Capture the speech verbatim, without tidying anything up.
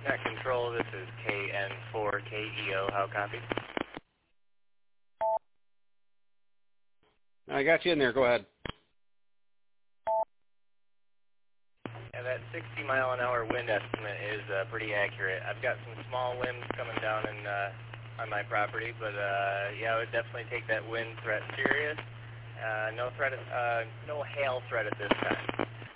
Net Control, this is K N four K E O. How copy? I got you in there. Go ahead. Yeah, that sixty mile an hour wind estimate is uh, pretty accurate. I've got some small winds coming down in, uh, on my property, but uh, yeah, I would definitely take that wind threat serious. Uh, no threat, uh, no hail threat at this time.